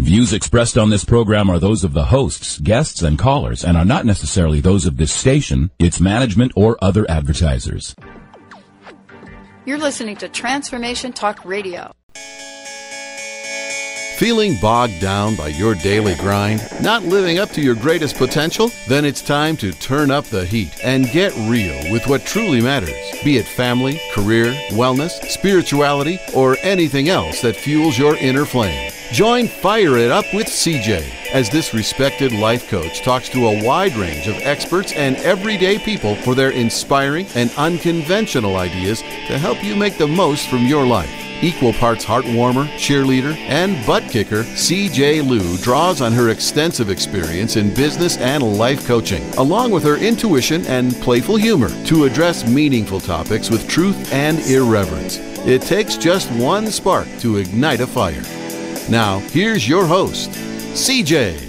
Views expressed on this program are those of the hosts, guests, and callers, and are not necessarily those of this station, its management, or other advertisers. You're listening to Transformation Talk Radio. Feeling bogged down by your daily grind? Not living up to your greatest potential? Then it's time to turn up the heat and get real with what truly matters. Be it family, career, wellness, spirituality, or anything else that fuels your inner flame. Join Fire It Up with CJ as this respected life coach talks to a wide range of experts and everyday people for their inspiring and unconventional ideas to help you make the most from your life. Equal parts heartwarmer, cheerleader, and butt kicker, CJ Liu draws on her extensive experience in business and life coaching, along with her intuition and playful humor, to address meaningful topics with truth and irreverence. It takes just one spark to ignite a fire. Now, here's your host, CJ.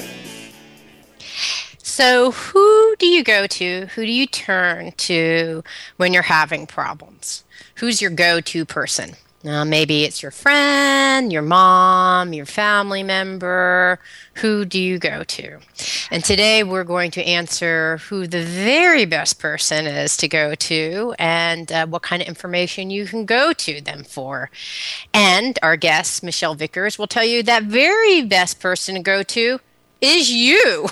So who do you go to? Who do you turn to when you're having problems? Who's your go-to person? Maybe it's your friend, your mom, your family member. Who do you go to? And today we're going to answer who the very best person is to go to and what kind of information you can go to them for. And our guest, Michelle Vickers, will tell you that very best person to go to is you.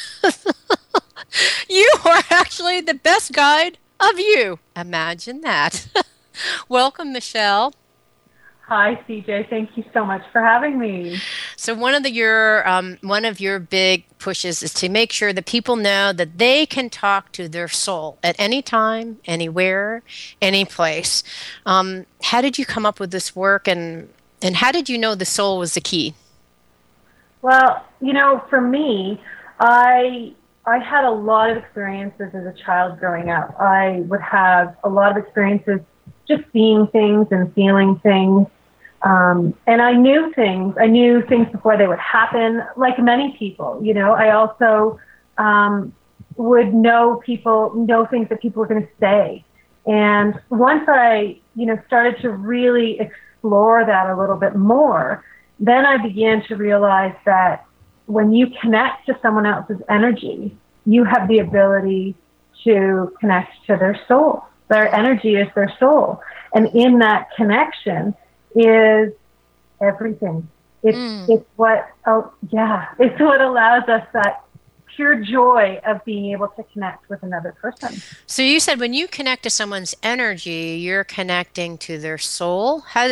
You are actually the best guide of you. Imagine that. Welcome, Michelle. Hi, CJ. Thank you so much for having me. So one of your big pushes is to make sure that people know that they can talk to their soul at any time, anywhere, any place. How did you come up with this work, and how did you know the soul was the key? Well, for me, I had a lot of experiences as a child growing up. I would have a lot of experiences just seeing things and feeling things. And I knew things before they would happen, like many people. I also would know things that people were going to say. And once I, started to really explore that a little bit more, then I began to realize that when you connect to someone else's energy, you have the ability to connect to their soul. Their energy is their soul. And in that connection is everything. It's what allows us that pure joy of being able to connect with another person. So you said when you connect to someone's energy, you're connecting to their soul. How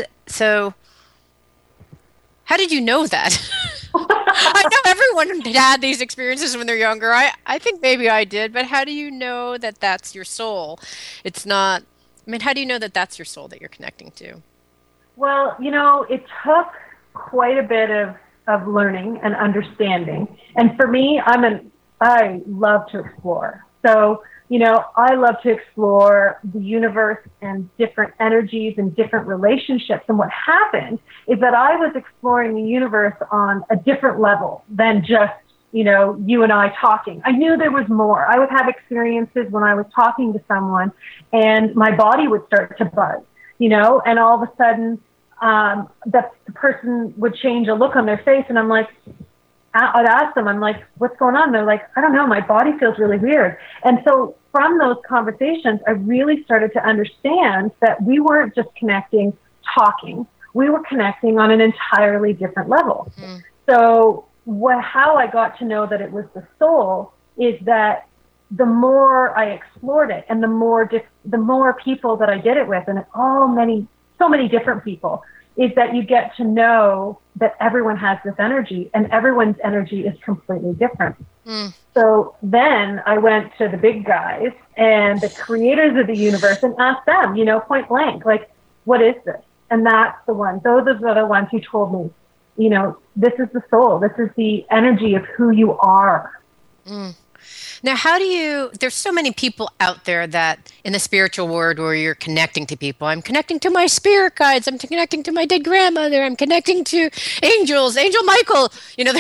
did you know that? I know everyone had these experiences when they're younger. I think maybe I did, but how do you know that that's your soul? It's not, how do you know that that's your soul that you're connecting to? Well, it took quite a bit of learning and understanding. And for me, I love to explore. So, I love to explore the universe and different energies and different relationships. And what happened is that I was exploring the universe on a different level than just, you and I talking. I knew there was more. I would have experiences when I was talking to someone and my body would start to buzz, and all of a sudden the person would change a look on their face. And I'd ask them, what's going on? They're like, I don't know, my body feels really weird. And so from those conversations, I really started to understand that we weren't just connecting, talking. We were connecting on an entirely different level. Mm. So how I got to know that it was the soul is that the more I explored it and the more people that I did it with, and so many different people, is that you get to know that everyone has this energy and everyone's energy is completely different. Mm. So then I went to the big guys and the creators of the universe and asked them, point blank, what is this? And that's the one. Those are the ones who told me, this is the soul. This is the energy of who you are. Mm. Now, there's so many people out there that in the spiritual world where you're connecting to people. I'm connecting to my spirit guides. I'm connecting to my dead grandmother. I'm connecting to angels, Angel Michael. I'm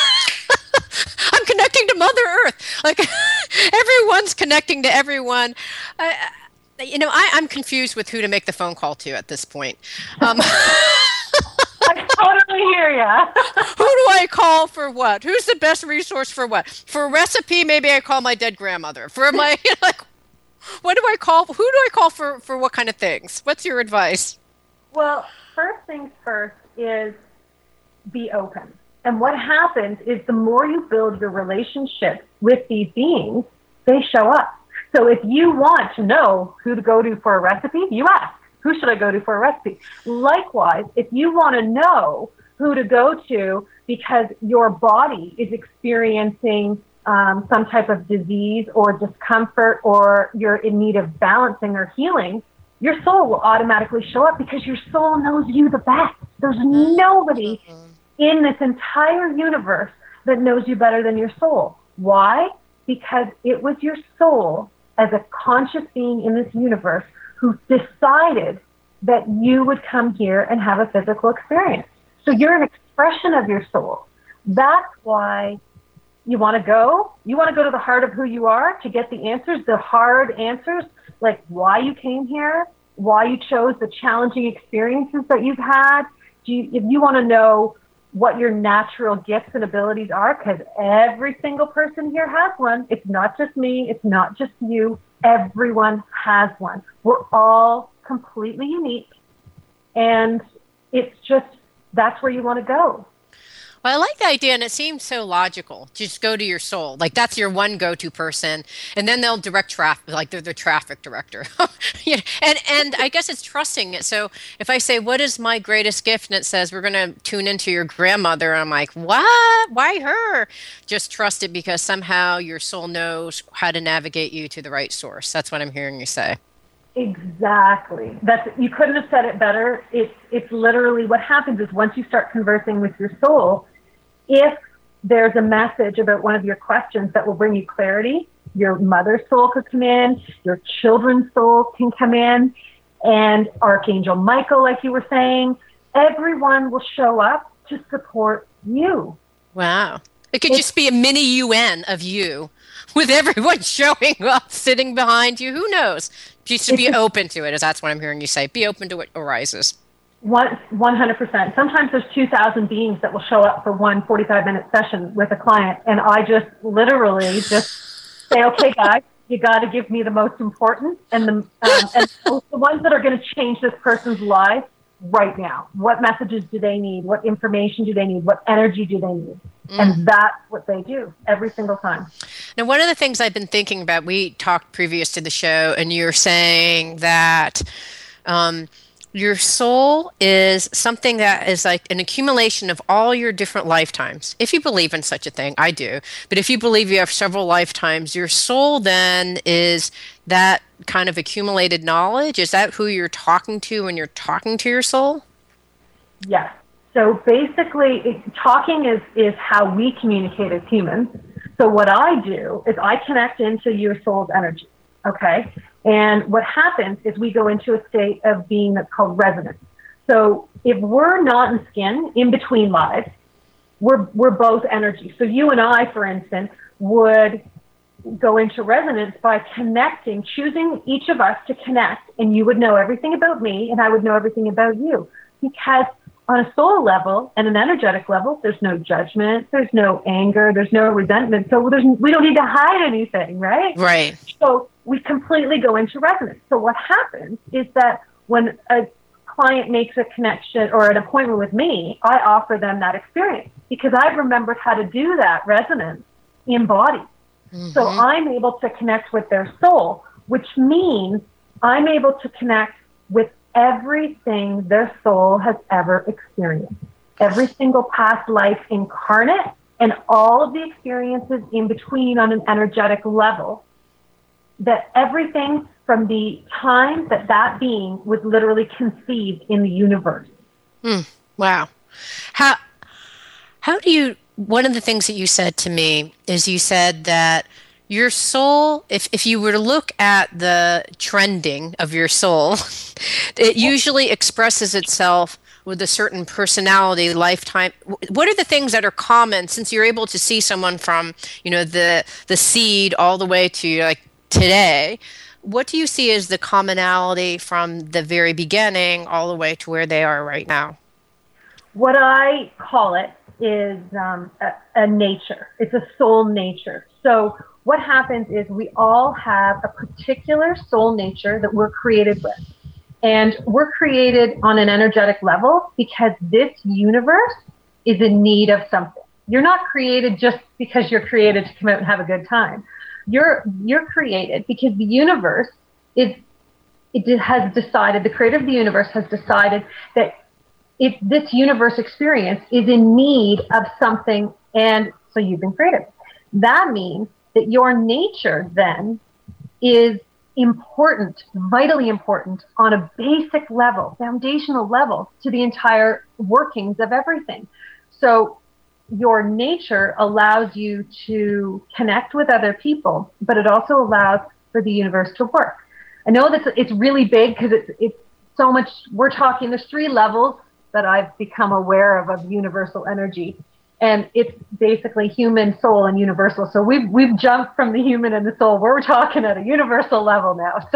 connecting to Mother Earth. Everyone's connecting to everyone. I'm confused with who to make the phone call to at this point. I totally hear ya. Who do I call for what? Who's the best resource for what? For a recipe, maybe I call my dead grandmother. For my, like, what do I call? Who do I call for what kind of things? What's your advice? Well, first things first is be open. And what happens is the more you build your relationship with these beings, they show up. So if you want to know who to go to for a recipe, you ask, who should I go to for a recipe? Likewise, if you want to know who to go to because your body is experiencing some type of disease or discomfort, or you're in need of balancing or healing, your soul will automatically show up because your soul knows you the best. There's nobody in this entire universe that knows you better than your soul. Why? Because it was your soul as a conscious being in this universe who decided that you would come here and have a physical experience. So you're an expression of your soul. That's why you want to go. You want to go to the heart of who you are to get the answers, the hard answers, like why you came here, why you chose the challenging experiences that you've had. If you want to know what your natural gifts and abilities are, because every single person here has one. It's not just me. It's not just you. Everyone has one. We're all completely unique. And it's just, that's where you want to go. Well, I like the idea, and it seems so logical. Just go to your soul. Like, that's your one go-to person, and then they'll direct traffic, like they're the traffic director. You know, and I guess it's trusting it. So if I say, what is my greatest gift? And it says, we're going to tune into your grandmother. I'm like, what? Why her? Just trust it because somehow your soul knows how to navigate you to the right source. That's what I'm hearing you say. Exactly. You couldn't have said it better. It's literally what happens is once you start conversing with your soul, if there's a message about one of your questions that will bring you clarity, your mother's soul could come in, your children's soul can come in, and Archangel Michael, like you were saying, everyone will show up to support you. Wow. It could just be a mini UN of you with everyone showing up, sitting behind you. Who knows? Just to be open to it, as that's what I'm hearing you say. Be open to what arises. 100%. Sometimes there's 2,000 beings that will show up for one 45-minute session with a client, and I just literally just say, okay, guys, you got to give me the most important and the ones that are going to change this person's life right now. What messages do they need? What information do they need? What energy do they need? And that's what they do every single time. Now, one of the things I've been thinking about, we talked previous to the show, and you're saying that your soul is something that is like an accumulation of all your different lifetimes. If you believe in such a thing, I do. But if you believe you have several lifetimes, your soul then is that kind of accumulated knowledge. Is that who you're talking to when you're talking to your soul? Yes. So basically, talking is how we communicate as humans. So what I do is I connect into your soul's energy, okay? And what happens is we go into a state of being that's called resonance. So if we're not in skin, in between lives, we're both energy. So you and I, for instance, would go into resonance by connecting, choosing each of us to connect, and you would know everything about me, and I would know everything about you. Because on a soul level and an energetic level, there's no judgment, there's no anger, there's no resentment. So we don't need to hide anything, right? Right. So we completely go into resonance. So what happens is that when a client makes a connection or an appointment with me, I offer them that experience because I've remembered how to do that resonance in body. Mm-hmm. So I'm able to connect with their soul, which means I'm able to connect with everything their soul has ever experienced. Every single past life incarnate and all of the experiences in between on an energetic level. That everything from the time that being was literally conceived in the universe. Wow. How do you, one of the things that you said to me is you said that your soul, if you were to look at the trending of your soul, it usually expresses itself with a certain personality, lifetime. What are the things that are common since you're able to see someone from, the seed all the way to like today? What do you see as the commonality from the very beginning all the way to where they are right now? what I call it is a nature. It's a soul nature. So what happens is we all have a particular soul nature that we're created with. And we're created on an energetic level because this universe is in need of something. You're not created just because you're created to come out and have a good time. You're created because the universe has decided, the creator of the universe has decided that this universe experience is in need of something, and so you've been created. That means that your nature then is important, vitally important on a basic level, foundational level to the entire workings of everything. So your nature allows you to connect with other people, but it also allows for the universe to work. I know that it's really big because it's so much. We're talking, there's 3 levels that I've become aware of universal energy. And it's basically human, soul, and universal. So we've jumped from the human and the soul. We're talking at a universal level now. So,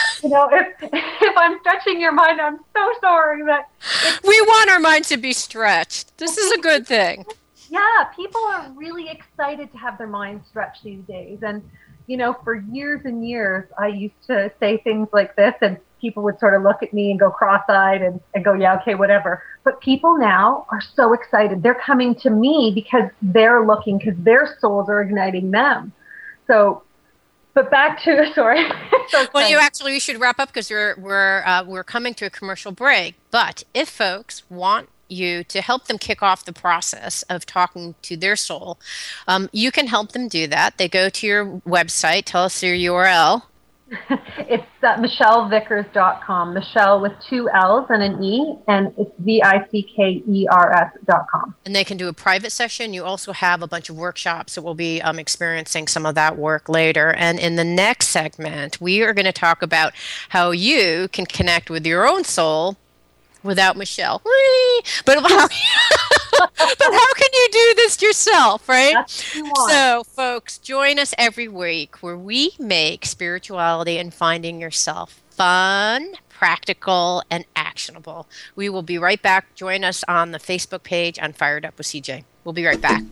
if I'm stretching your mind, I'm so sorry. We want our mind to be stretched. This is a good thing. Yeah, people are really excited to have their minds stretched these days. And, for years and years, I used to say things like this, and people would sort of look at me and go cross-eyed and go, yeah, okay, whatever. But people now are so excited. They're coming to me because they're looking, because their souls are igniting them. So, but back to, sorry. Well, we should wrap up because we're coming to a commercial break. But if folks want you to help them kick off the process of talking to their soul, you can help them do that. They go to your website. Tell us your URL. It's MichelleVickers.com. Michelle with 2 L's and an E, and it's VICKERS.com. And they can do a private session. You also have a bunch of workshops that we'll be experiencing some of that work later. And in the next segment, we are going to talk about how you can connect with your own soul without Michelle. Whee! But how can you do this yourself, right? That's what you want. So, folks, join us every week where we make spirituality and finding yourself fun, practical, and actionable. We will be right back. Join us on the Facebook page on Fired Up with CJ. We'll be right back.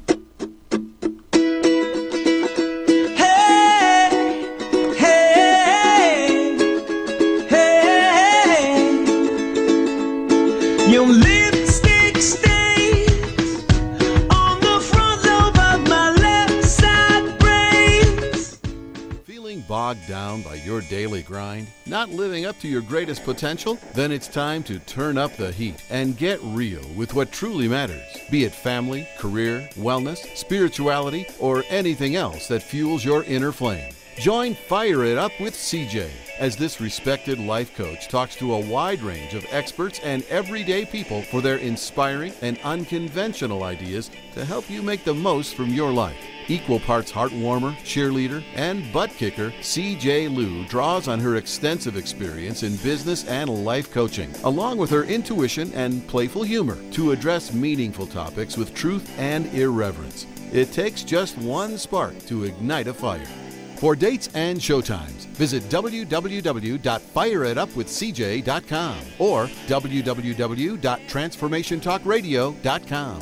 Your lipstick stains on the front lobe of my left side brains. Feeling bogged down by your daily grind? Not living up to your greatest potential? Then it's time to turn up the heat and get real with what truly matters. Be it family, career, wellness, spirituality, or anything else that fuels your inner flame. Join Fire It Up with CJ as this respected life coach talks to a wide range of experts and everyday people for their inspiring and unconventional ideas to help you make the most from your life. Equal parts heartwarmer, cheerleader, and butt kicker, CJ Liu draws on her extensive experience in business and life coaching, along with her intuition and playful humor, to address meaningful topics with truth and irreverence. It takes just one spark to ignite a fire. For dates and showtimes, visit www.fireitupwithcj.com or www.transformationtalkradio.com.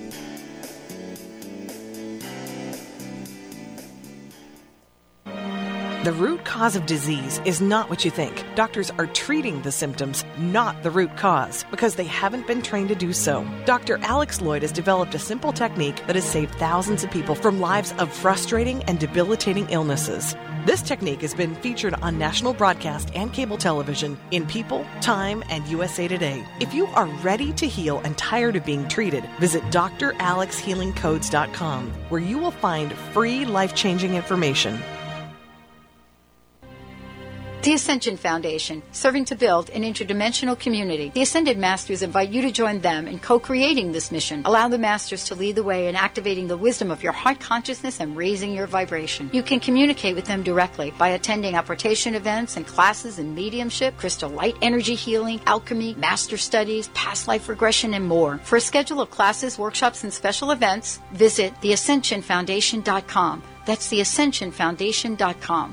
The root cause of disease is not what you think. Doctors are treating the symptoms, not the root cause, because they haven't been trained to do so. Dr. Alex Lloyd has developed a simple technique that has saved thousands of people from lives of frustrating and debilitating illnesses. This technique has been featured on national broadcast and cable television in People, Time, and USA Today. If you are ready to heal and tired of being treated, visit dralexhealingcodes.com, where you will find free life-changing information. The Ascension Foundation, serving to build an interdimensional community. The Ascended Masters invite you to join them in co-creating this mission. Allow the Masters to lead the way in activating the wisdom of your heart consciousness and raising your vibration. You can communicate with them directly by attending apportation events and classes in mediumship, crystal light energy healing, alchemy, master studies, past life regression, and more. For a schedule of classes, workshops, and special events, visit theascensionfoundation.com. That's theascensionfoundation.com.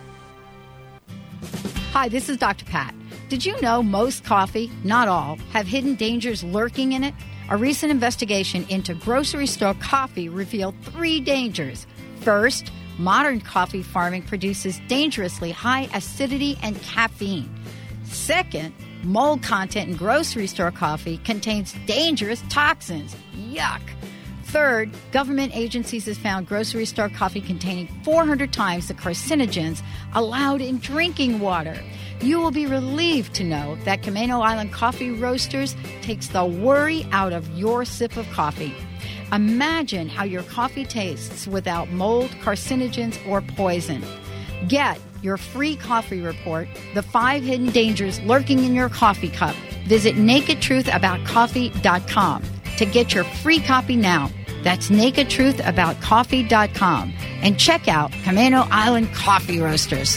Hi, this is Dr. Pat. Did you know most coffee, not all, have hidden dangers lurking in it? A recent investigation into grocery store coffee revealed 3 dangers. First, modern coffee farming produces dangerously high acidity and caffeine. Second, mold content in grocery store coffee contains dangerous toxins. Yuck! Third, government agencies have found grocery store coffee containing 400 times the carcinogens allowed in drinking water. You will be relieved to know that Camano Island Coffee Roasters takes the worry out of your sip of coffee. Imagine how your coffee tastes without mold, carcinogens, or poison. Get your free coffee report, The 5 Hidden Dangers Lurking in Your Coffee Cup. Visit nakedtruthaboutcoffee.com to get your free copy now. That's nakedtruthaboutcoffee.com. And check out Camano Island Coffee Roasters.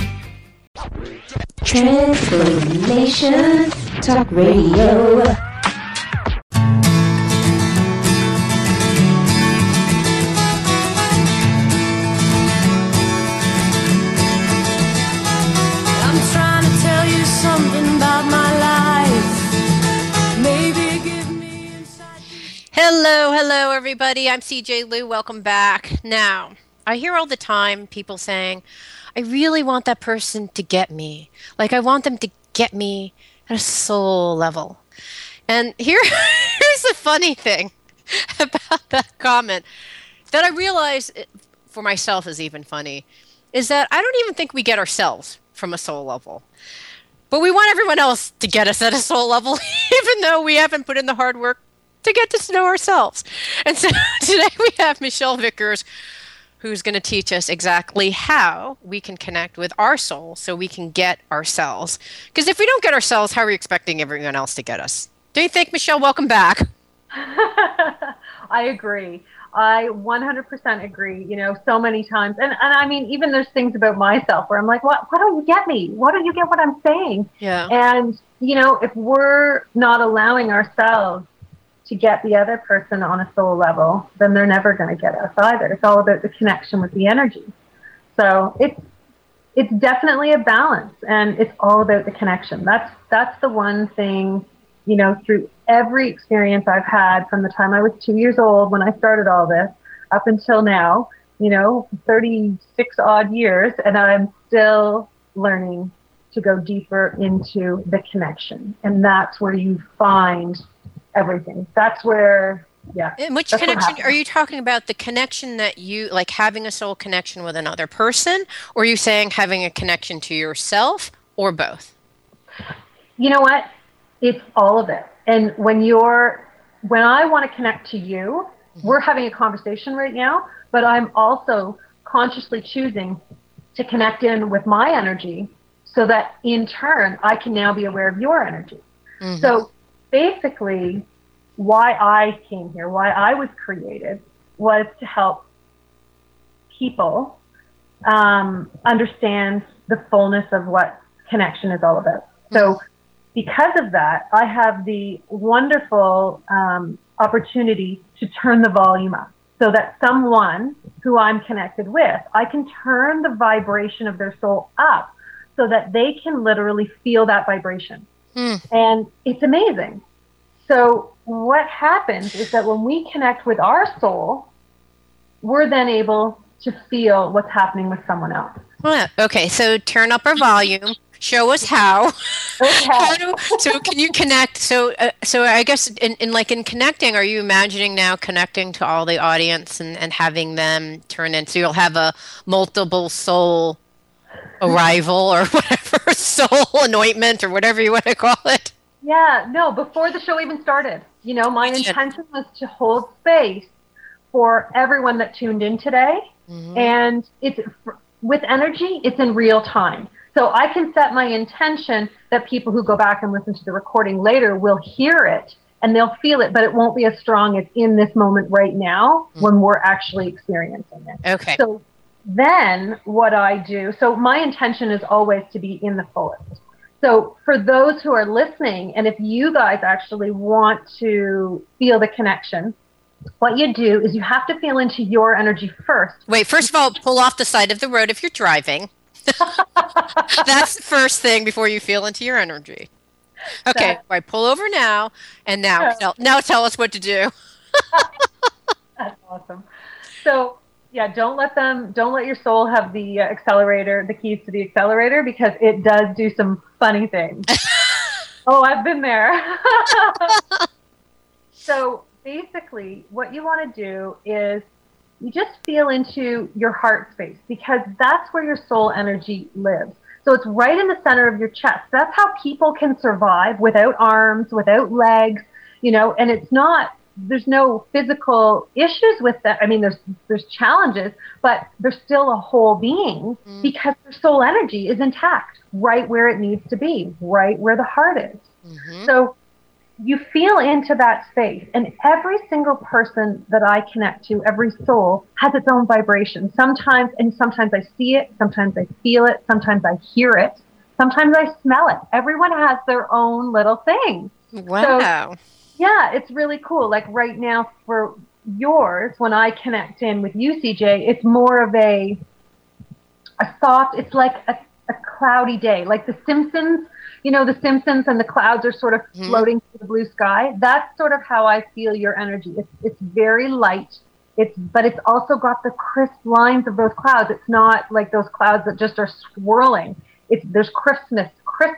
Transformation Talk Radio. Hello, everybody. I'm CJ Liu. Welcome back. Now, I hear all the time people saying, I really want that person to get me. Like, I want them to get me at a soul level. And here's the funny thing about that comment that I realize for myself is even funny, is that I don't even think we get ourselves from a soul level. But we want everyone else to get us at a soul level, even though we haven't put in the hard work to get to know ourselves. And so today we have Michelle Vickers, who's going to teach us exactly how we can connect with our soul so we can get ourselves. Because if we don't get ourselves, how are we expecting everyone else to get us? Do you think, Michelle? Welcome back. I agree. I 100% agree, so many times. And I mean, even there's things about myself where I'm like, why don't you get me? Why don't you get what I'm saying? Yeah. And, if we're not allowing ourselves to get the other person on a soul level, then they're never going to get us either. It's all about the connection with the energy. So it's definitely a balance, and it's all about the connection. That's the one thing, through every experience I've had from the time I was 2 years old when I started all this up until now, 36 odd years, and I'm still learning to go deeper into the connection. And that's where you find everything. That's where, yeah. And which connection are you talking about? The connection that you, like having a soul connection with another person, or are you saying having a connection to yourself, or both? You know what? It's all of it. And when I want to connect to you, we're having a conversation right now, but I'm also consciously choosing to connect in with my energy so that in turn, I can now be aware of your energy. Mm-hmm. So basically, why I came here, why I was created, was to help people understand the fullness of what connection is all about. So because of that, I have the wonderful opportunity to turn the volume up so that someone who I'm connected with, I can turn the vibration of their soul up so that they can literally feel that vibration. And it's amazing. So what happens is that when we connect with our soul, we're then able to feel what's happening with someone else. Okay, so turn up our volume. Show us how. Okay. So can you connect? So I guess in connecting, are you imagining now connecting to all the audience and having them turn in? So you'll have a multiple soul arrival or whatever, soul anointment or whatever you want to call it. Yeah, no, before the show even started, my intention was to hold space for everyone that tuned in today. Mm-hmm. And it's with energy, it's in real time. So I can set my intention that people who go back and listen to the recording later will hear it and they'll feel it, but it won't be as strong as in this moment right now when we're actually experiencing it. Okay. So then what I do, so my intention is always to be in the fullest. So for those who are listening, and if you guys actually want to feel the connection, what you do is you have to feel into your energy first. Wait, first of all, pull off the side of the road if you're driving. That's the first thing before you feel into your energy. Okay, right. Pull over now, and now tell us what to do. That's awesome. So yeah, don't let your soul have the accelerator, the keys to the accelerator, because it does do some funny things. Oh, I've been there. So basically, what you want to do is you just feel into your heart space, because that's where your soul energy lives. So it's right in the center of your chest. That's how people can survive without arms, without legs, and there's no physical issues with that. I mean, there's challenges, but there's still a whole being because their soul energy is intact, right where it needs to be, right where the heart is. Mm-hmm. So you feel into that space, and every single person that I connect to, every soul has its own vibration. Sometimes I see it, sometimes I feel it, sometimes I hear it, sometimes I smell it. Everyone has their own little thing. Wow. So, yeah, it's really cool. Like right now for yours, when I connect in with you, CJ, it's more of a soft, it's like a cloudy day. Like The Simpsons, The Simpsons and the clouds are sort of floating through the blue sky. That's sort of how I feel your energy. It's very light, but it's also got the crisp lines of those clouds. It's not like those clouds that just are swirling. There's crispness,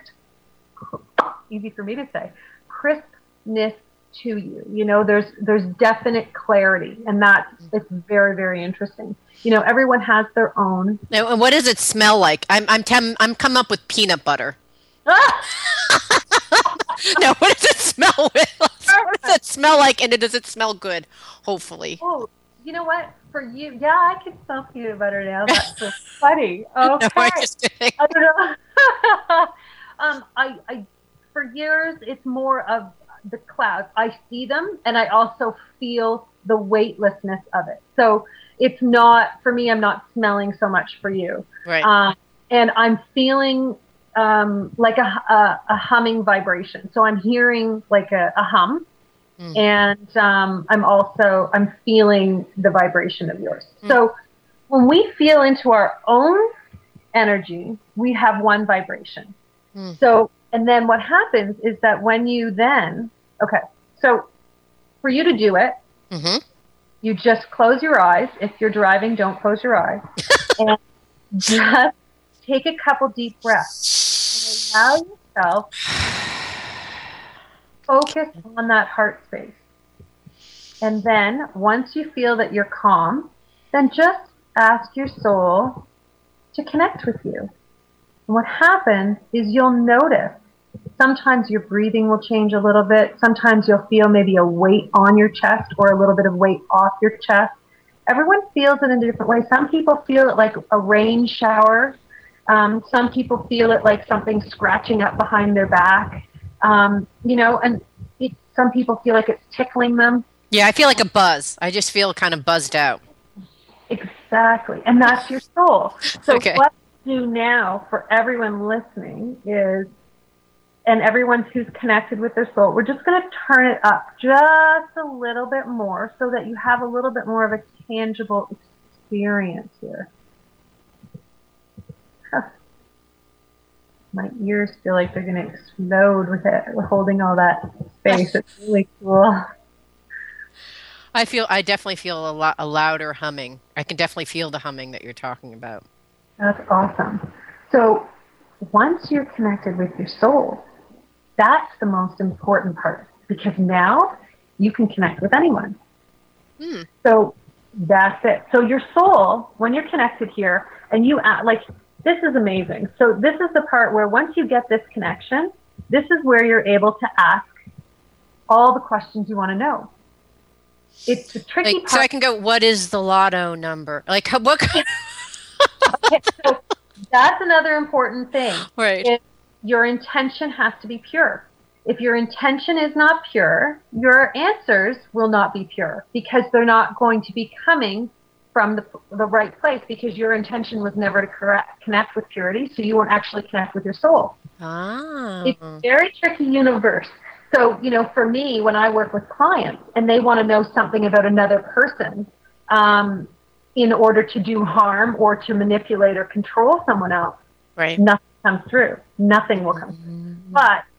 easy for me to say, crispness to you. There's definite clarity, and it's very, very interesting. Everyone has their own. Now, and what does it smell like? I'm coming up with peanut butter. No, what does it smell with? What does it smell like, and does it smell good? Hopefully. Oh, you know what? For you, yeah, I can smell peanut butter now. That's so funny. Okay. No, I'm just kidding. I don't know. I for years, it's more of the clouds. I see them, and I also feel the weightlessness of it. So it's not, for me, I'm not smelling so much for you. Right. And I'm feeling like a humming vibration. So I'm hearing like a hum, and I'm feeling the vibration of yours. So when we feel into our own energy, we have one vibration. So, and then what happens is that when you then, so for you to do it, you just close your eyes. If you're driving, don't close your eyes. And just take a couple deep breaths. And allow yourself focus on that heart space. And then once you feel that you're calm, then just ask your soul to connect with you. And what happens is you'll notice sometimes your breathing will change a little bit. Sometimes you'll feel maybe a weight on your chest or a little bit of weight off your chest. Everyone feels it in a different way. Some people feel it like a rain shower. Some people feel it like something scratching up behind their back. And some people feel like it's tickling them. Yeah, I feel like a buzz. I just feel kind of buzzed out. Exactly. And that's your soul. So what we do now for everyone listening is, and everyone who's connected with their soul, we're just going to turn it up just a little bit more so that you have a little bit more of a tangible experience here. My ears feel like they're going to explode with it. We're holding all that space. It's really cool. I definitely feel a louder humming. I can definitely feel the humming that you're talking about. That's awesome. So once you're connected with your soul, that's the most important part, because now you can connect with anyone. So that's it. So your soul, when you're connected here, and you like, this is amazing. So this is the part where once you get this connection, this is where you're able to ask all the questions you want to know. It's the tricky part. So I can go, what is the lotto number? Like, what? Okay, so that's another important thing. Right. Your intention has to be pure. If your intention is not pure, your answers will not be pure, because they're not going to be coming from the right place, because your intention was never to connect with purity, so you won't actually connect with your soul. It's a very tricky universe. So, for me, when I work with clients and they want to know something about another person in order to do harm or to manipulate or control someone else, right, nothing comes through. Nothing will come through. But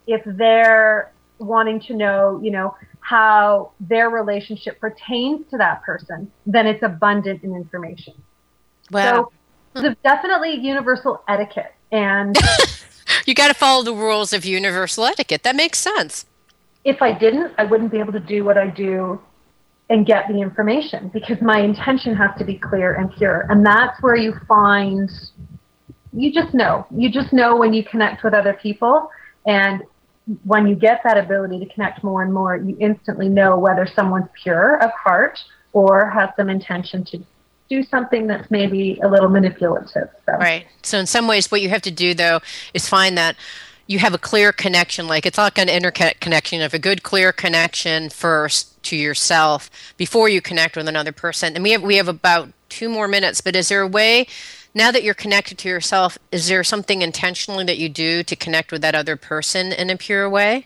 if they're wanting to know, you know, how their relationship pertains to that person, then it's abundant in information. Wow. So there's definitely universal etiquette. And you got to follow the rules of universal etiquette. That makes sense. If I didn't, I wouldn't be able to do what I do and get the information, because my intention has to be clear and pure. And that's where you find, you just know when you connect with other people. And when you get that ability to connect more and more, you instantly know whether someone's pure of heart or has some intention to do something that's maybe a little manipulative. So. Right. So in some ways, what you have to do, though, is find that you have a clear connection. Like, it's like an internet connection. You have a good, clear connection first to yourself before you connect with another person. And we have about 2 more minutes, but is there a way, now that you're connected to yourself, is there something intentionally that you do to connect with that other person in a pure way?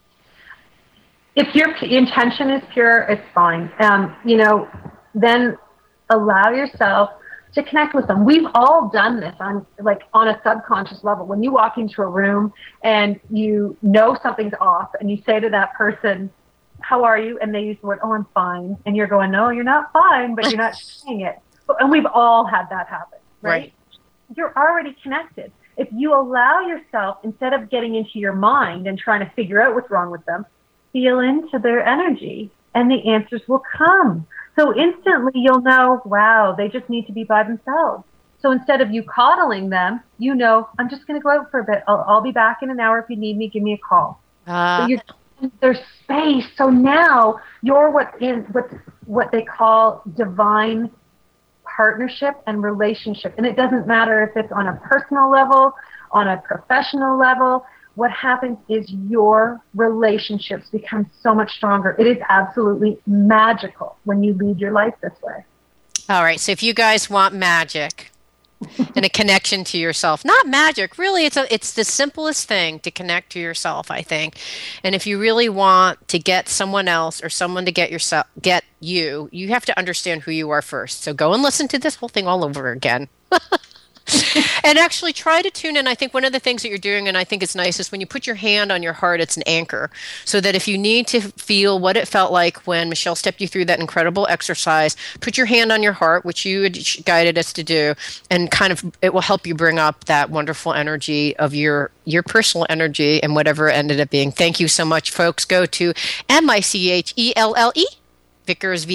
If your intention is pure, it's fine. You know, then allow yourself to connect with them. We've all done this on a subconscious level. When you walk into a room and you know something's off and you say to that person, "How are you?" and they use the word, "Oh, I'm fine." And you're going, "No, you're not fine," but you're not saying it. And we've all had that happen. Right? You're already connected. If you allow yourself, instead of getting into your mind and trying to figure out what's wrong with them, feel into their energy and the answers will come. So instantly you'll know, wow, they just need to be by themselves. So instead of you coddling them, you know, I'm just going to go out for a bit. I'll be back in an hour. If you need me, give me a call. So there's space. So now you're what they call divine partnership and relationship. And it doesn't matter if it's on a personal level, on a professional level. What happens is your relationships become so much stronger. It is absolutely magical when you lead your life this way. All right. So if you guys want magic and a connection to yourself, not magic, really, it's the simplest thing to connect to yourself, I think. And if you really want to get someone else or someone to get you, you have to understand who you are first. So go and listen to this whole thing all over again. And actually try to tune in. I think one of the things that you're doing, and I think it's nice, is when you put your hand on your heart, it's an anchor. So that if you need to feel what it felt like when Michelle stepped you through that incredible exercise, put your hand on your heart, which you had guided us to do, and kind of it will help you bring up that wonderful energy of your personal energy and whatever it ended up being. Thank you so much, folks. Go to MICHELLE. Vickers,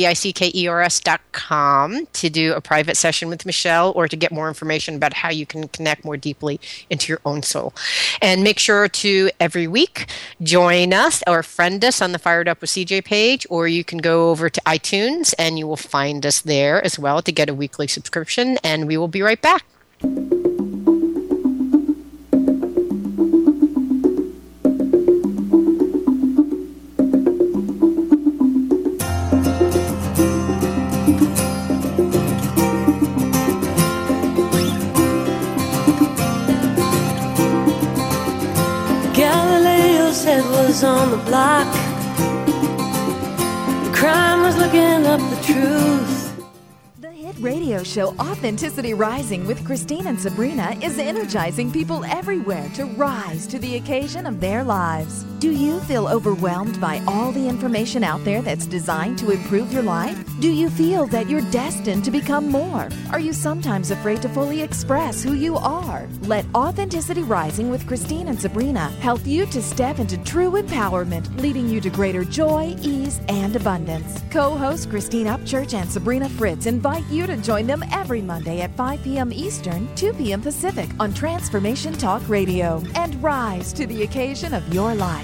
VICKERS.com to do a private session with Michelle or to get more information about how you can connect more deeply into your own soul. And make sure to every week join us or friend us on the Fired Up with CJ page, or you can go over to iTunes and you will find us there as well to get a weekly subscription. And we will be right back. Was on the block. The crime was looking up the truth. The hit radio show Authenticity Rising with Christine and Sabrina is energizing people everywhere to rise to the occasion of their lives. Do you feel overwhelmed by all the information out there that's designed to improve your life? Do you feel that you're destined to become more? Are you sometimes afraid to fully express who you are? Let Authenticity Rising with Christine and Sabrina help you to step into true empowerment, leading you to greater joy, ease, and abundance. Co-hosts Christine Upchurch and Sabrina Fritz invite you to join them every Monday at 5 p.m. Eastern, 2 p.m. Pacific on Transformation Talk Radio, and rise to the occasion of your life.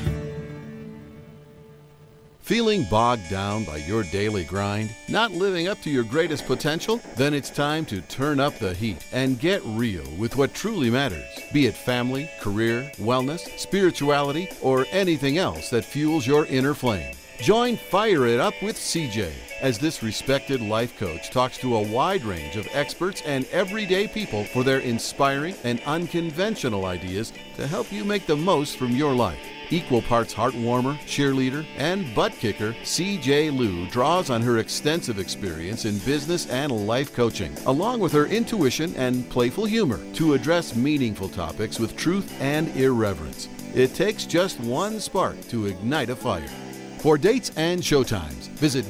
Feeling bogged down by your daily grind? Not living up to your greatest potential? Then it's time to turn up the heat and get real with what truly matters. Be it family, career, wellness, spirituality, or anything else that fuels your inner flame. Join Fire It Up with CJ as this respected life coach talks to a wide range of experts and everyday people for their inspiring and unconventional ideas to help you make the most from your life. Equal parts heartwarmer, cheerleader, and butt kicker, CJ Liu draws on her extensive experience in business and life coaching, along with her intuition and playful humor, to address meaningful topics with truth and irreverence. It takes just one spark to ignite a fire. For dates and showtimes, visit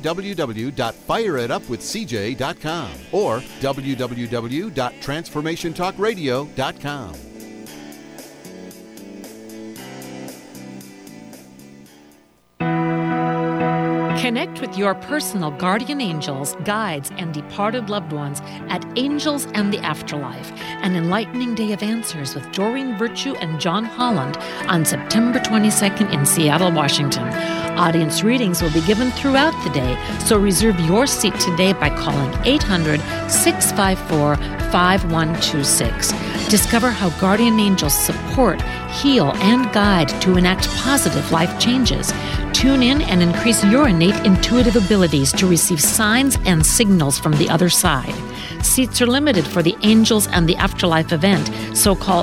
www.fireitupwithcj.com or www.transformationtalkradio.com. Connect with your personal guardian angels, guides, and departed loved ones at Angels and the Afterlife, an enlightening day of answers with Doreen Virtue and John Holland on September 22nd in Seattle, Washington. Audience readings will be given throughout the day, so reserve your seat today by calling 800-654-5126. Discover how guardian angels support, heal, and guide to enact positive life changes. Tune in and increase your innate intuitive abilities to receive signs and signals from the other side. Seats are limited for the Angels and the Afterlife event, so call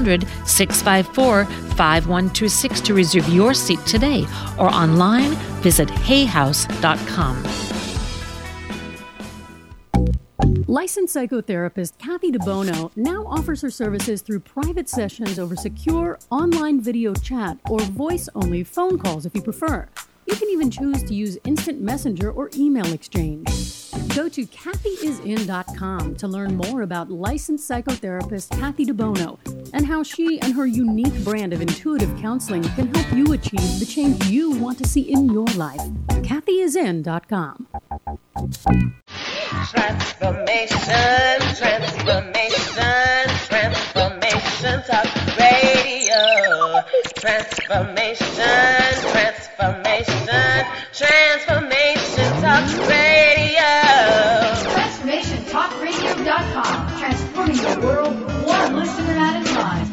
800-654-5126 to reserve your seat today, or online, visit hayhouse.com. Licensed psychotherapist Kathy DeBono now offers her services through private sessions over secure online video chat or voice-only phone calls if you prefer. You can even choose to use instant messenger or email exchange. Go to kathyisin.com to learn more about licensed psychotherapist Kathy DeBono and how she and her unique brand of intuitive counseling can help you achieve the change you want to see in your life. kathyisin.com. Transformation, transformation, transformation talk radio. Transformation, transformation, transformation talk radio. TransformationTalkRadio.com. Transforming the world one listener at a time.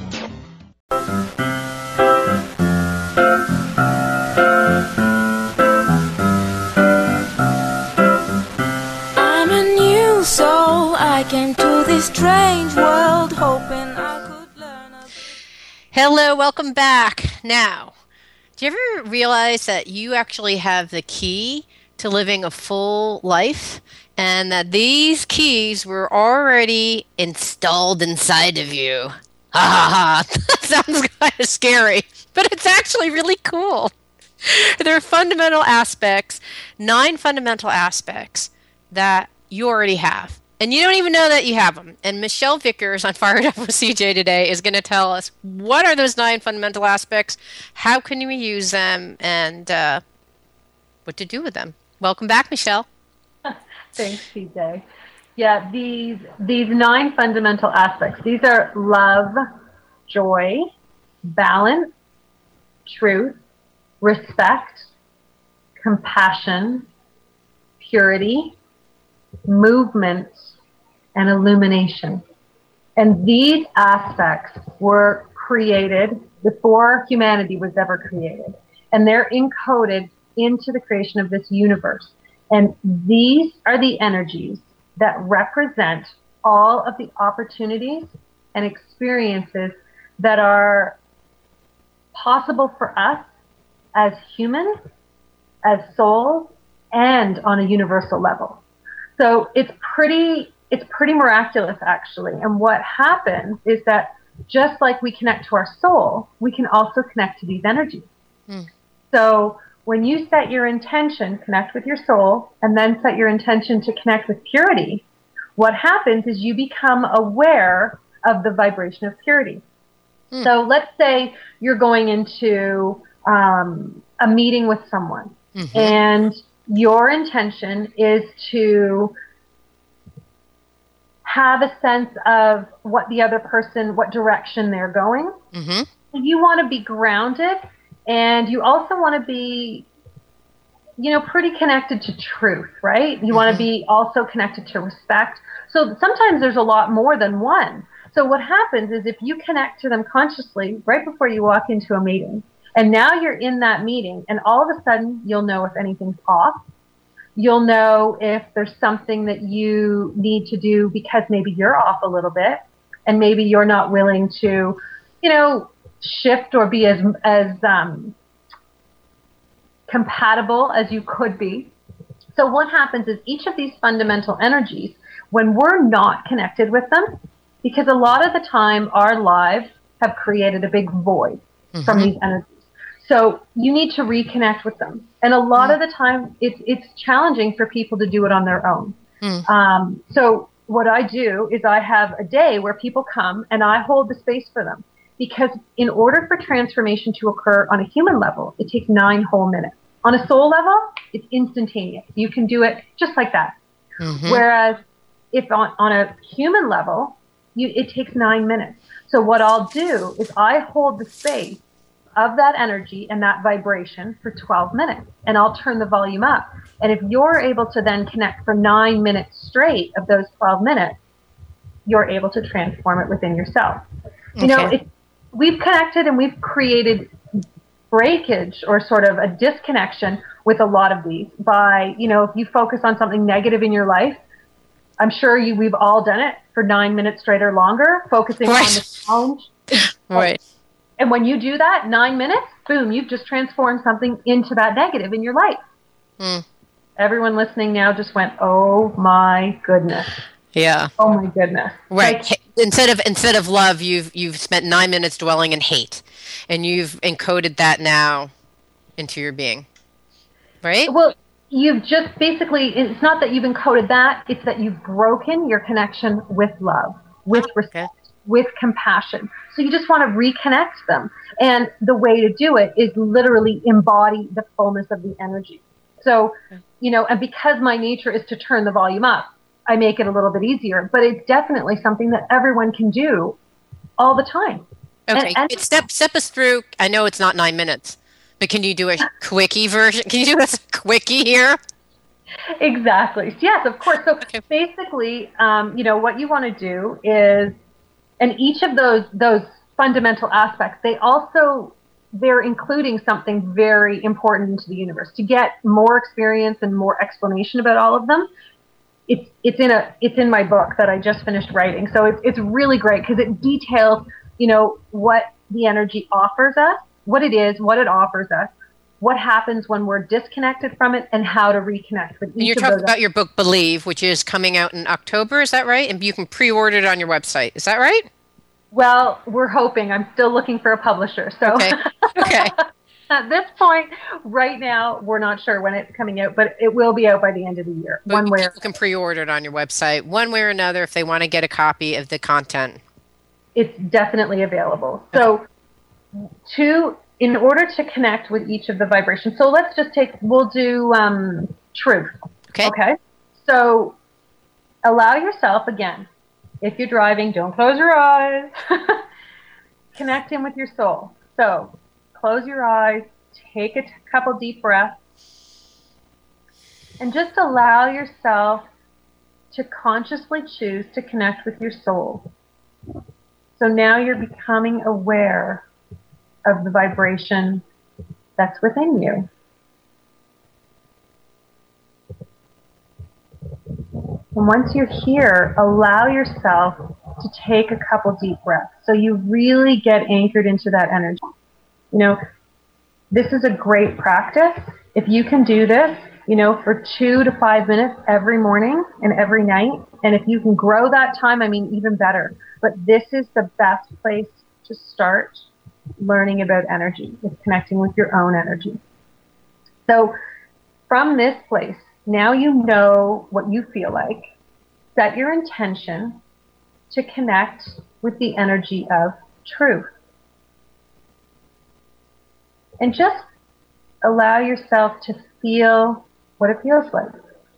I came to this strange world hoping I could learn. Hello, welcome back. Now, do you ever realize that you actually have the key to living a full life, and that these keys were already installed inside of you? Ha ha ha. That sounds kind of scary, but it's actually really cool. There are fundamental aspects, 9 fundamental aspects that you already have. And you don't even know that you have them. And Michelle Vickers on Fired Up with CJ today is going to tell us what are those 9 fundamental aspects, how can we use them, and what to do with them. Welcome back, Michelle. Thanks, CJ. Yeah, these 9 fundamental aspects. These are love, joy, balance, truth, respect, compassion, purity, movement, and illumination. And these aspects were created before humanity was ever created. And they're encoded into the creation of this universe. And these are the energies that represent all of the opportunities and experiences that are possible for us as humans, as souls, and on a universal level. So it's pretty miraculous, actually. And what happens is that just like we connect to our soul, we can also connect to these energies. So when you set your intention, connect with your soul, and then set your intention to connect with purity, what happens is you become aware of the vibration of purity. So let's say you're going into a meeting with someone, and your intention is to have a sense of what the other person, what direction they're going. You want to be grounded, and you also want to be, pretty connected to truth, right? You want to be also connected to respect. So sometimes there's a lot more than one. So what happens is if you connect to them consciously right before you walk into a meeting, and now you're in that meeting, and all of a sudden you'll know if anything's off. You'll know if there's something that you need to do because maybe you're off a little bit, and maybe you're not willing to, shift or be as compatible as you could be. So what happens is each of these fundamental energies, when we're not connected with them, because a lot of the time our lives have created a big void. from these energies. So you need to reconnect with them. And a lot of the time, it's challenging for people to do it on their own. So what I do is I have a day where people come and I hold the space for them. Because in order for transformation to occur on a human level, it takes 9 whole minutes. On a soul level, it's instantaneous. You can do it just like that. Whereas if on a human level, it takes 9 minutes. So what I'll do is I hold the space of that energy and that vibration for 12 minutes, and I'll turn the volume up. And if you're able to then connect for 9 minutes straight of those 12 minutes, you're able to transform it within yourself. You know, we've connected and we've created breakage or sort of a disconnection with a lot of these by, you know, if you focus on something negative in your life, I'm sure we've all done it for 9 minutes straight or longer, focusing on the challenge. And when you do that, 9 minutes, boom, you've just transformed something into that negative in your life. Everyone listening now just went, oh my goodness. Yeah. Oh my goodness. Right. Like, instead of love, you've spent 9 minutes dwelling in hate, and you've encoded that now into your being. Right? Well, you've just basically, it's not that you've encoded that, it's that you've broken your connection with love, with respect, with compassion. So you just want to reconnect them. And the way to do it is literally embody the fullness of the energy. So, you know, and because my nature is to turn the volume up, I make it a little bit easier. But it's definitely something that everyone can do all the time. Okay. And step us through. I know it's not 9 minutes, but can you do a quickie version? Can you do a quickie here? Exactly. Yes, of course. So basically, you know, what you want to do is, and each of those fundamental aspects, they're including something very important into the universe. To get more experience and more explanation about all of them, it's in my book that I just finished writing. So it's really great because it details, you know, what the energy offers us, what it is, what it offers us, what happens when we're disconnected from it, and how to reconnect with each of those. And you're talking about your book, Believe, which is coming out in October, is that right? And you can pre-order it on your website, is that right? Well, we're hoping. I'm still looking for a publisher. So okay. At this point, right now, we're not sure when it's coming out, but it will be out by the end of the year. But people can pre-order it on your website, one way or another, if they want to get a copy of the content. It's definitely available. So in order to connect with each of the vibrations, so let's just we'll do truth. Okay. So allow yourself, again, if you're driving, don't close your eyes. Connect in with your soul. So close your eyes, take a couple deep breaths, and just allow yourself to consciously choose to connect with your soul. So now you're becoming aware of the vibration that's within you. And once you're here, allow yourself to take a couple deep breaths so you really get anchored into that energy. You know, this is a great practice. If you can do this, you know, for 2 to 5 minutes every morning and every night, and if you can grow that time, I mean, even better. But this is the best place to start learning about energy, is connecting with your own energy. So from this place, now you know what you feel like. Set your intention to connect with the energy of truth. And just allow yourself to feel what it feels like.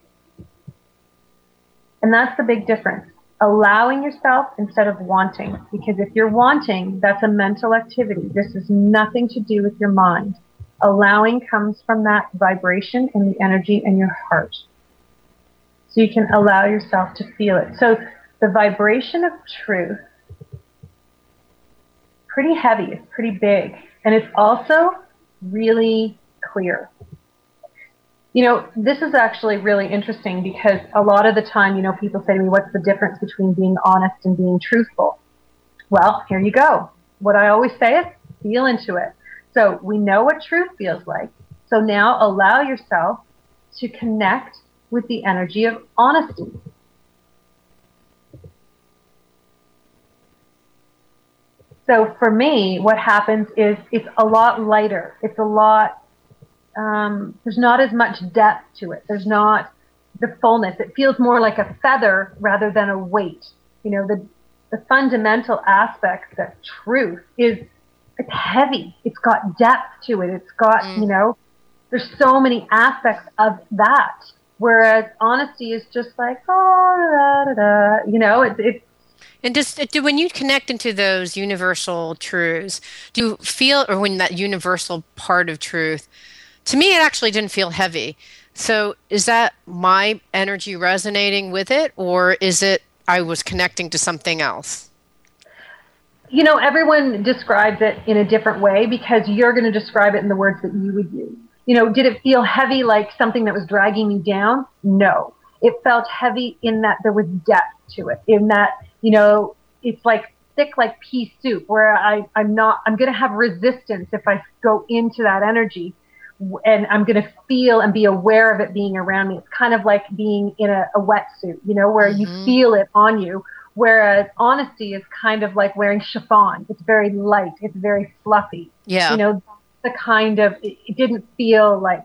And that's the big difference. Allowing yourself instead of wanting. Because if you're wanting, that's a mental activity. This has nothing to do with your mind. Allowing comes from that vibration and the energy in your heart. So you can allow yourself to feel it. So the vibration of truth, pretty heavy, it's pretty big. And it's also really clear. You know, this is actually really interesting because a lot of the time, you know, people say to me, what's the difference between being honest and being truthful? Well, here you go. What I always say is feel into it. So we know what truth feels like. So now allow yourself to connect with the energy of honesty. So for me, what happens is it's a lot lighter. It's a lot, there's not as much depth to it. There's not the fullness. It feels more like a feather rather than a weight. You know, the fundamental aspects of truth is, it's heavy. It's got depth to it. It's got, you know, there's so many aspects of that. Whereas honesty is just like, oh, da, da, da. You know, it's. And when you connect into those universal truths, do you feel, or when that universal part of truth, to me, it actually didn't feel heavy. So is that my energy resonating with it, or is it I was connecting to something else? You know, everyone describes it in a different way because you're going to describe it in the words that you would use. You know, did it feel heavy like something that was dragging me down? No. It felt heavy in that there was depth to it, in that, you know, it's like thick like pea soup where I'm going to have resistance if I go into that energy, and I'm going to feel and be aware of it being around me. It's kind of like being in a wetsuit, you know, where you feel it on you. Whereas honesty is kind of like wearing chiffon. It's very light. It's very fluffy. Yeah. You know, the kind of, it didn't feel like,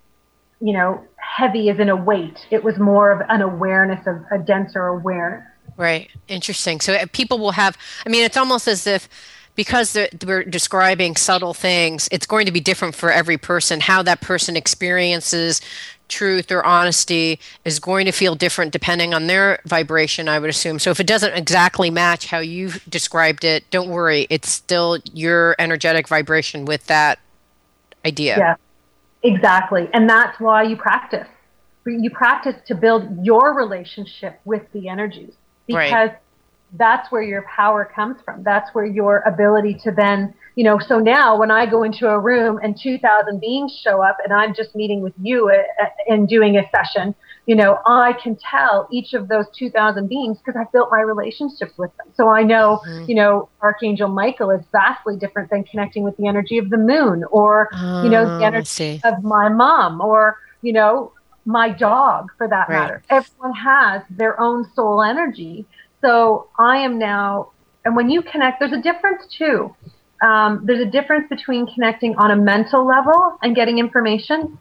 you know, heavy as in a weight. It was more of an awareness, of a denser awareness. Right. Interesting. So people will have, I mean, it's almost as if, because we're describing subtle things, it's going to be different for every person. How that person experiences truth or honesty is going to feel different depending on their vibration, I would assume. So if it doesn't exactly match how you described it, don't worry. It's still your energetic vibration with that idea. Yeah, exactly. And that's why you practice. You practice to build your relationship with the energies, because that's where your power comes from. That's where your ability to then, you know, so now when I go into a room and 2,000 beings show up and I'm just meeting with you and doing a session, you know, I can tell each of those 2,000 beings because I've built my relationships with them. So I know, you know, Archangel Michael is vastly different than connecting with the energy of the moon, or, you know, the energy of my mom, or, you know, my dog for that matter. Everyone has their own soul energy. So I am now, and when you connect, there's a difference too. There's a difference between connecting on a mental level and getting information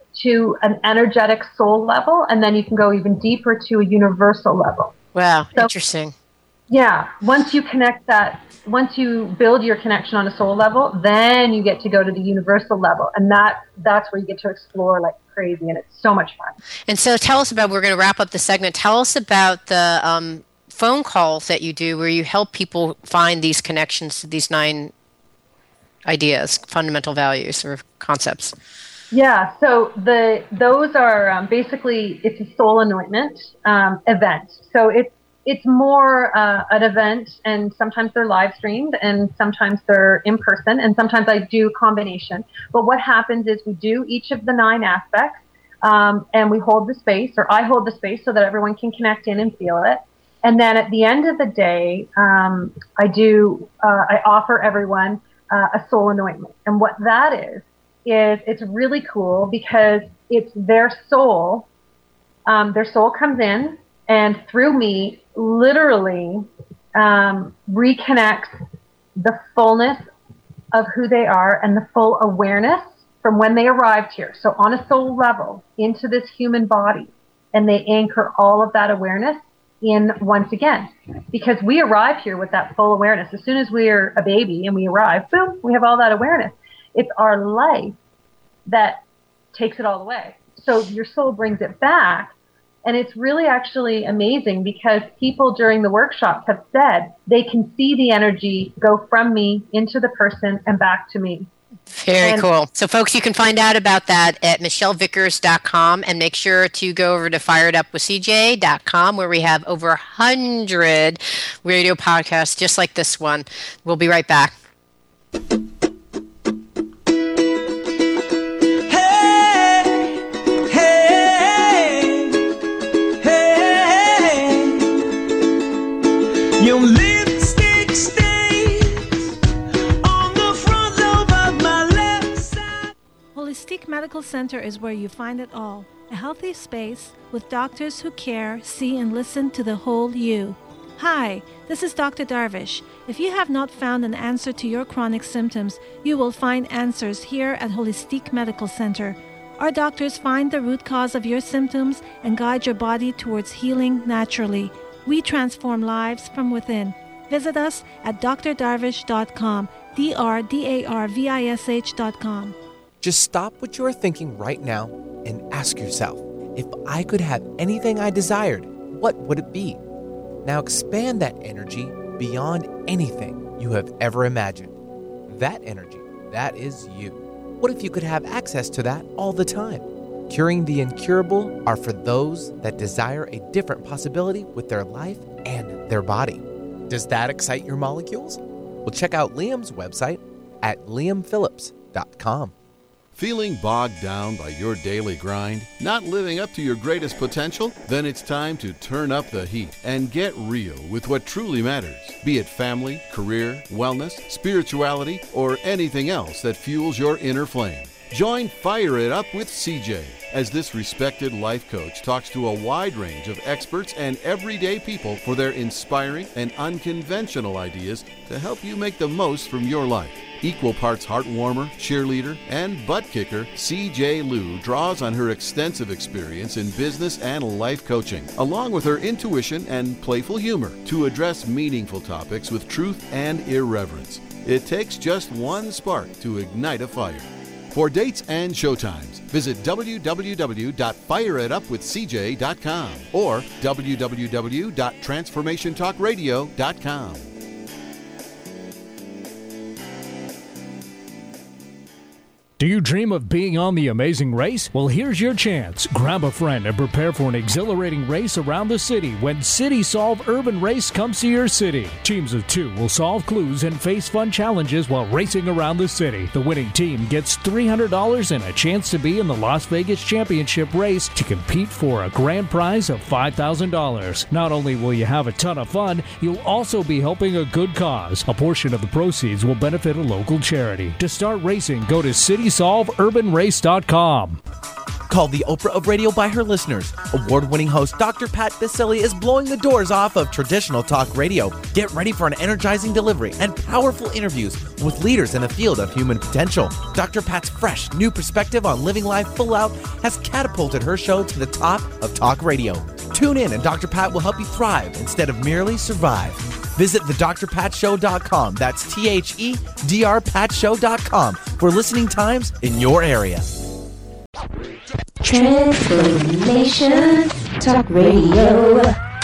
to an energetic soul level, and then you can go even deeper to a universal level. Wow, so, interesting. Yeah, once you connect that, once you build your connection on a soul level, then you get to go to the universal level, and that's where you get to explore like crazy, and it's so much fun. And so tell us about, we're going to wrap up the segment, tell us about the phone calls that you do where you help people find these connections to these 9 ideas, fundamental values or concepts. Yeah, so those are basically, it's a soul anointment event. So it's more an event, and sometimes they're live streamed and sometimes they're in person, and sometimes I do a combination. But what happens is we do each of the 9 aspects, and we hold the space, or I hold the space so that everyone can connect in and feel it. And then at the end of the day, I offer everyone a soul anointment. And what that is it's really cool because it's their soul. Their soul comes in and through me literally reconnects the fullness of who they are and the full awareness from when they arrived here. So on a soul level into this human body, and they anchor all of that awareness in once again, because we arrive here with that full awareness. As soon as we're a baby and we arrive, boom, we have all that awareness. It's our life that takes it all away. So your soul brings it back, and it's really actually amazing because people during the workshops have said they can see the energy go from me into the person and back to me. Very cool. So folks, you can find out about that at michellevickers.com, and make sure to go over to firedupwithcj.com, where we have over 100 radio podcasts just like this one. We'll be right back. Your lipstick stains on the front lobe of my left side. Holistic Medical Center is where you find it all. A healthy space with doctors who care, see, and listen to the whole you. Hi, this is Dr. Darvish. If you have not found an answer to your chronic symptoms, you will find answers here at Holistic Medical Center. Our doctors find the root cause of your symptoms and guide your body towards healing naturally. We transform lives from within. Visit us at drdarvish.com, drdarvish.com. Just stop what you are thinking right now and ask yourself, if I could have anything I desired, what would it be? Now expand that energy beyond anything you have ever imagined. That energy, that is you. What if you could have access to that all the time? Curing the incurable are for those that desire a different possibility with their life and their body. Does that excite your molecules? Well, check out Liam's website at liamphillips.com. Feeling bogged down by your daily grind? Not living up to your greatest potential? Then it's time to turn up the heat and get real with what truly matters. Be it family, career, wellness, spirituality, or anything else that fuels your inner flame. Join Fire It Up with CJ as this respected life coach talks to a wide range of experts and everyday people for their inspiring and unconventional ideas to help you make the most from your life. Equal parts heart warmer, cheerleader, and butt kicker, CJ Liu draws on her extensive experience in business and life coaching, along with her intuition and playful humor, to address meaningful topics with truth and irreverence. It takes just one spark to ignite a fire. For dates and showtimes, visit www.fireitupwithcj.com or www.transformationtalkradio.com. Do you dream of being on The Amazing Race? Well, here's your chance. Grab a friend and prepare for an exhilarating race around the city when City Solve Urban Race comes to your city. Teams of 2 will solve clues and face fun challenges while racing around the city. The winning team gets $300 and a chance to be in the Las Vegas Championship race to compete for a grand prize of $5,000. Not only will you have a ton of fun, you'll also be helping a good cause. A portion of the proceeds will benefit a local charity. To start racing, go to CitySolveUrbanRace.com. Called the Oprah of radio by her listeners, award-winning host Dr. Pat Baccili is blowing the doors off of traditional talk radio. Get ready for an energizing delivery and powerful interviews with leaders in the field of human potential. Dr. Pat's fresh, new perspective on living life full out has catapulted her show to the top of talk radio. Tune in and Dr. Pat will help you thrive instead of merely survive. Visit thedrpatshow.com. That's THEDRPatshow.com for listening times in your area. Transformation Talk Radio.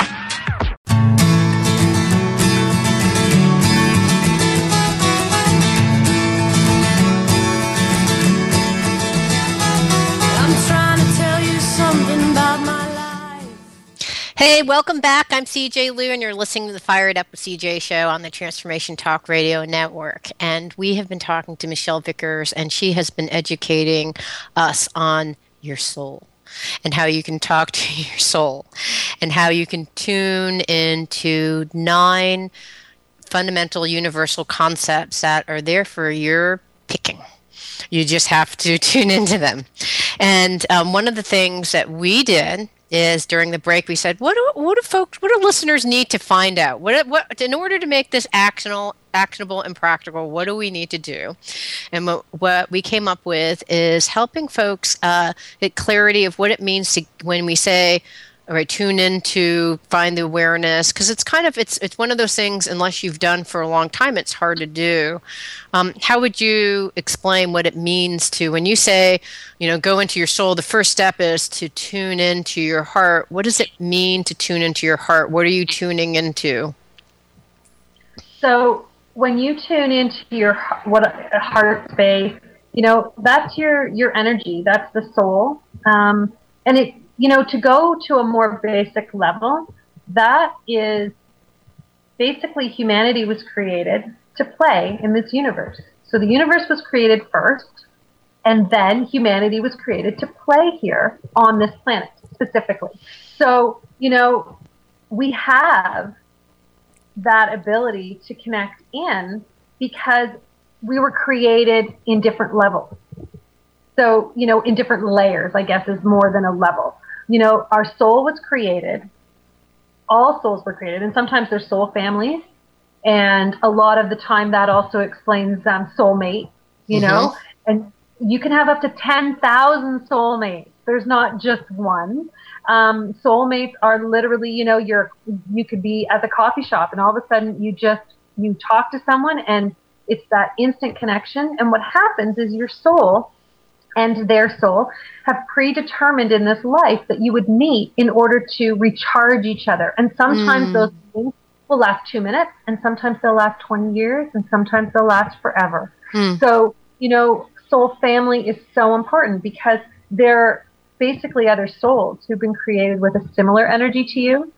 Hey, welcome back. I'm CJ Liu, and you're listening to the Fire It Up with CJ show on the Transformation Talk Radio Network. And we have been talking to Michelle Vickers, and she has been educating us on your soul and how you can talk to your soul and how you can tune into 9 fundamental universal concepts that are there for your picking. You just have to tune into them. And one of the things that we did is during the break we said, what do listeners need to find out? What in order to make this actionable and practical, what do we need to do? And what we came up with is helping folks get clarity of what it means to, when we say, all right, tune in to find the awareness, because it's kind of, it's one of those things, unless you've done for a long time, it's hard to do. How would you explain what it means to, when you say, go into your soul, the first step is to tune into your heart. What does it mean to tune into your heart? What are you tuning into? So when you tune into your heart space, that's your energy, that's the soul. And it, to go to a more basic level, that is basically humanity was created to play in this universe. So the universe was created first, and then humanity was created to play here on this planet specifically. So, we have that ability to connect in because we were created in different levels. So, in different layers, I guess, is more than a level. Our soul was created all souls were created, and sometimes they're soul families. And a lot of the time that also explains soulmate, you know, and you can have up to 10,000 soulmates. There's not just one. Soulmates are literally, you know, you could be at the coffee shop and all of a sudden you talk to someone and it's that instant connection. And what happens is your soul and their soul have predetermined in this life that you would meet in order to recharge each other. And sometimes those things will last 2 minutes, and sometimes they'll last 20 years, and sometimes they'll last forever. So, you know, soul family is so important because they're basically other souls who've been created with a similar energy to you,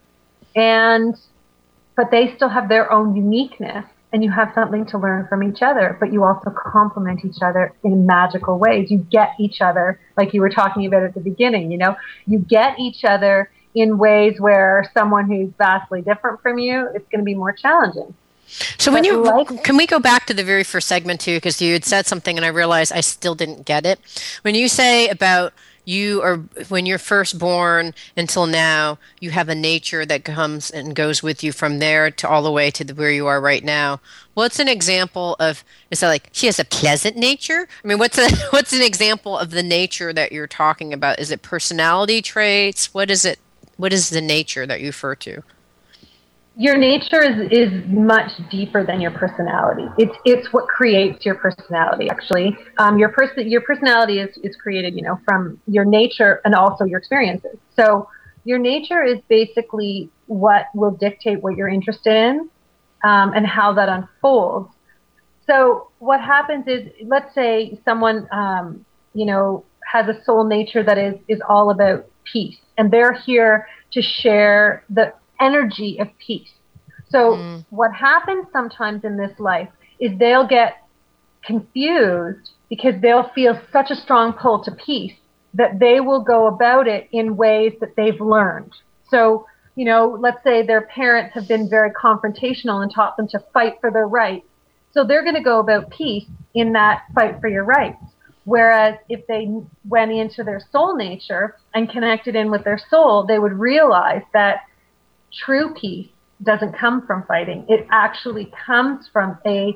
but they still have their own uniqueness, and you have something to learn from each other, but you also complement each other in magical ways. You get each other, like you were talking about at the beginning, you know, you get each other in ways where someone who's vastly different from you, it's going to be more challenging. So can we go back to the very first segment too, because you had said something and I realized I still didn't get it. When you say about you or when you're first born until now, you have a nature that comes and goes with you from there to all the way to where you are right now. What's an example of, is that like she has a pleasant nature? I mean, what's an example of the nature that you're talking about? Is it personality traits? What is it? What is the nature that you refer to? Your nature is much deeper than your personality. It's what creates your personality, actually. Your personality is created, you know, from your nature and also your experiences. So your nature is basically what will dictate what you're interested in and how that unfolds. So what happens is, let's say someone, you know, has a soul nature that is all about peace, and they're here to share the energy of peace. So what happens sometimes in this life is they'll get confused because they'll feel such a strong pull to peace that they will go about it in ways that they've learned. So, you know, let's say their parents have been very confrontational and taught them to fight for their rights. So they're going to go about peace in that fight for your rights. Whereas if they went into their soul nature and connected in with their soul, they would realize that true peace doesn't come from fighting. It actually comes from a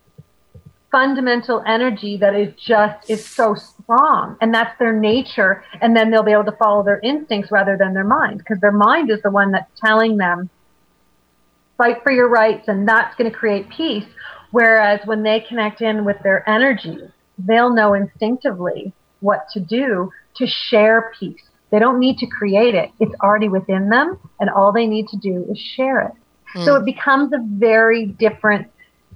fundamental energy that is so strong, and that's their nature. And then they'll be able to follow their instincts rather than their mind, because their mind is the one that's telling them, fight for your rights, and that's going to create peace. Whereas when they connect in with their energy, they'll know instinctively what to do to share peace. They don't need to create it. It's already within them, and all they need to do is share it. So it becomes a very different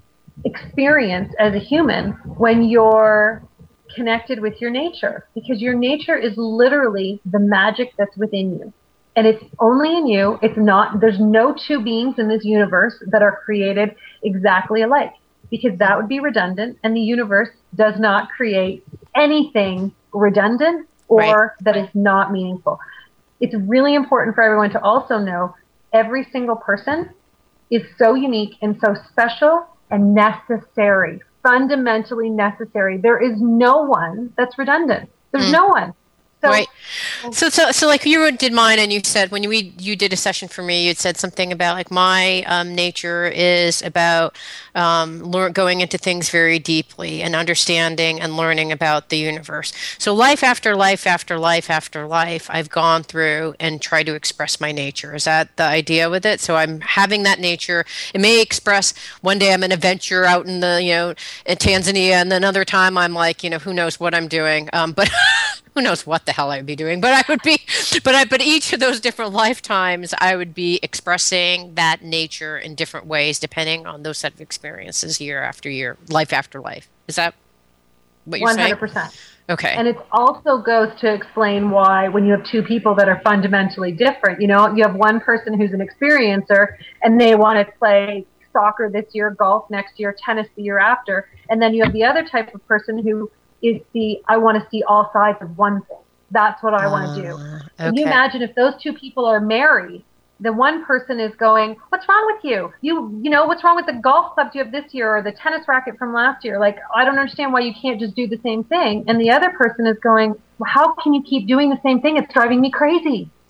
experience as a human when you're connected with your nature, because your nature is literally the magic that's within you. And it's only in you. There's no two beings in this universe that are created exactly alike, because that would be redundant, and the universe does not create anything redundant or that is not meaningful. It's really important for everyone to also know every single person is so unique and so special and necessary, fundamentally necessary. There is no one that's redundant. There's no one. So, right. So like you did mine, and you said when you did a session for me, you said something about like my nature is about going into things very deeply and understanding and learning about the universe. So life after life after life after life, I've gone through and tried to express my nature. Is that the idea with it? So I'm having that nature. It may express one day I'm in a venture out in the in Tanzania, and another time I'm like who knows what I'm doing, but. Who knows what the hell I would be doing, but I would be, but each of those different lifetimes, I would be expressing that nature in different ways, depending on those set of experiences year after year, life after life. Is that what you're saying? 100%. Okay. And it also goes to explain why when you have two people that are fundamentally different, you have one person who's an experiencer and they want to play soccer this year, golf next year, tennis the year after. And then you have the other type of person who is I want to see all sides of one thing. That's what I want to do. Okay. Can you imagine if those two people are married, the one person is going, what's wrong with you? What's wrong with the golf clubs you have this year or the tennis racket from last year? Like, I don't understand why you can't just do the same thing. And the other person is going, well, how can you keep doing the same thing? It's driving me crazy.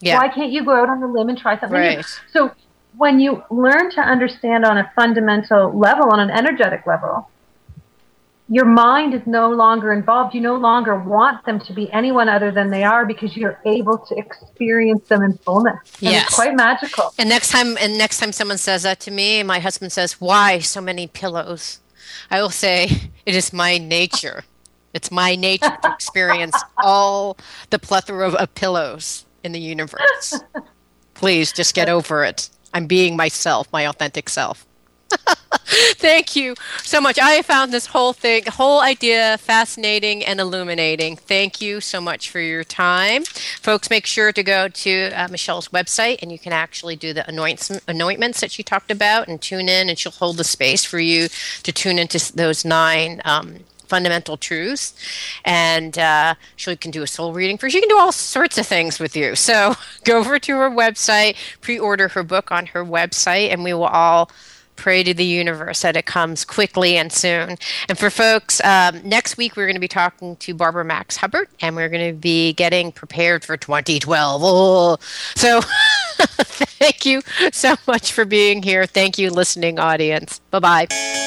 Yeah. Why can't you go out on a limb and try something new? Right. So when you learn to understand on a fundamental level, on an energetic level, your mind is no longer involved. You no longer want them to be anyone other than they are because you're able to experience them in fullness. And Yes. it's quite magical. And next time someone says that to me, my husband says, "Why so many pillows?" I will say, "It is my nature. It's my nature to experience all the plethora of pillows in the universe. Please just get over it. I'm being myself, my authentic self." Thank you so much. I found this whole idea fascinating and illuminating. Thank you so much for your time. Folks, make sure to go to Michelle's website, and you can actually do the anointments that she talked about and tune in, and she'll hold the space for you to tune into those 9 fundamental truths. And she can do a soul reading for you. She can do all sorts of things with you. So go over to her website, pre-order her book on her website, and we will all pray to the universe that it comes quickly and soon. And for folks, next week we're going to be talking to Barbara Max Hubbard, and we're going to be getting prepared for 2012. Oh. So thank you so much for being here. Thank you, listening audience. Bye-bye.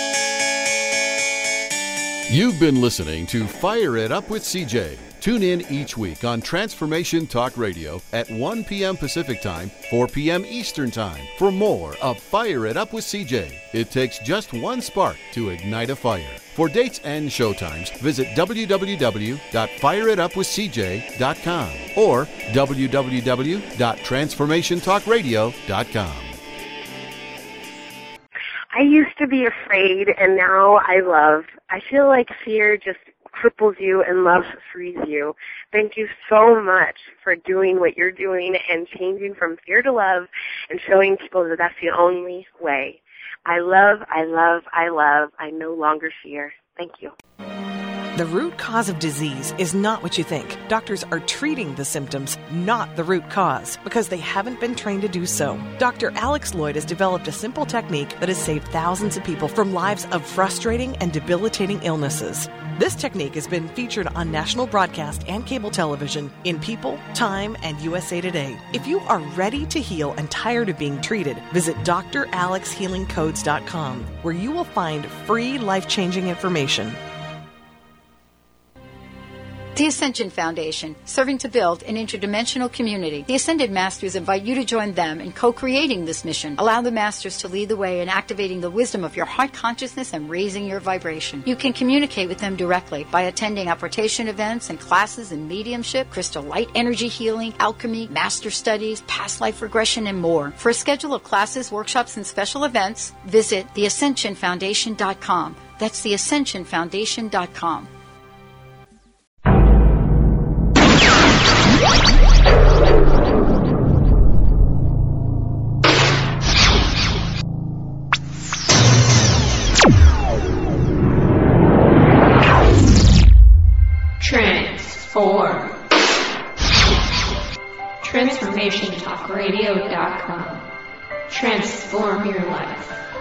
You've been listening to Fire It Up with CJ. Tune in each week on Transformation Talk Radio at 1 p.m. Pacific Time, 4 p.m. Eastern Time for more of Fire It Up with CJ. It takes just one spark to ignite a fire. For dates and showtimes, visit www.fireitupwithcj.com or www.transformationtalkradio.com. I used to be afraid, and now I love. I feel like fear just cripples you and love frees you. Thank you so much for doing what you're doing and changing from fear to love and showing people that that's the only way. I love. I no longer fear. Thank you. The root cause of disease is not what you think. Doctors are treating the symptoms, not the root cause, because they haven't been trained to do so. Dr. Alex Lloyd has developed a simple technique that has saved thousands of people from lives of frustrating and debilitating illnesses. This technique has been featured on national broadcast and cable television in People, Time, and USA Today. If you are ready to heal and tired of being treated, visit dralexhealingcodes.com, where you will find free life-changing information. The Ascension Foundation, serving to build an interdimensional community. The Ascended Masters invite you to join them in co-creating this mission. Allow the Masters to lead the way in activating the wisdom of your heart consciousness and raising your vibration. You can communicate with them directly by attending apportation events and classes in mediumship, crystal light energy healing, alchemy, master studies, past life regression, and more. For a schedule of classes, workshops, and special events, visit theascensionfoundation.com. That's theascensionfoundation.com. Transform. TransformationTalkRadio.com. Transform your life.